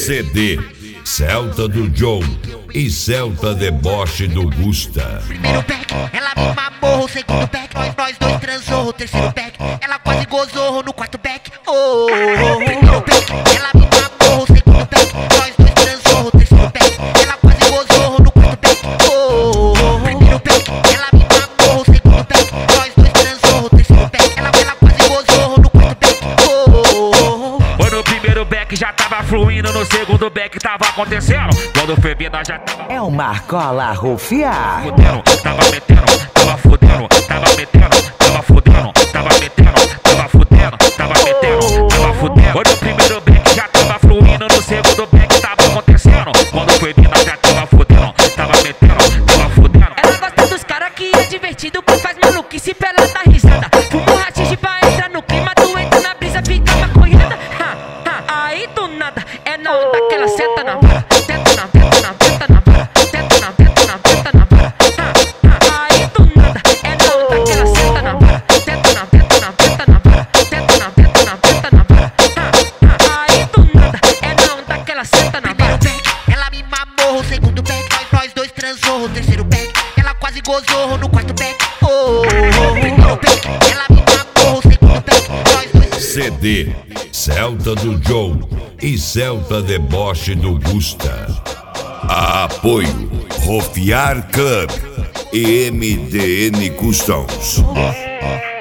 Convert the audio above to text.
CD Celta do Joe e Celta Deboche do Gusta. Primeiro back, ela me mamou. O segundo back, nós dois transou. O terceiro back, ela quase gozou. No quarto back, primeiro back, ela me mamou. O segundo back, nós dois transou. O terceiro back, ela quase gozou. No quarto back, primeiro back, ela me mamou. O segundo back, nós dois transou. O terceiro back, ela quase gozou. No quarto back, Foi no primeiro back já tava fluindo, no segundo back tava acontecendo. Quando foi vir nós já tava É o Marcola Rufiar. fudendo, tava metendo, tava fudendo, tava metendo, tava fudendo, tava metendo, tava fudendo, tava metendo, tava fudendo. Foi no primeiro back já tava fluindo, no segundo back tava acontecendo. Quando foi vir nós já tava fudendo, tava metendo, tava fudendo. Ela gosta dos cara que é divertido, que faz maluquice pra ela dar risada. Fuma um rachixe pra entrar no clima, tu entra na brisa, fica maconhada. Aí do nada, é na onda que ela senta na vara. Tenta na vara, tenta na vara. Aí do nada, é na onda que ela senta na vara. Tenta na vara, tenta na vara. Aí do nada, é na onda que ela senta na vara. primeiro back, ela me mamou. O segundo back, nós dois transou. O terceiro back, ela quase gozou. No quarto back, primeiro back, ela me mamou. O segundo back, nós dois CD Celta do Joe e Celta Deboche do Gusta. Apoio Rufiar Club e MDN Customs.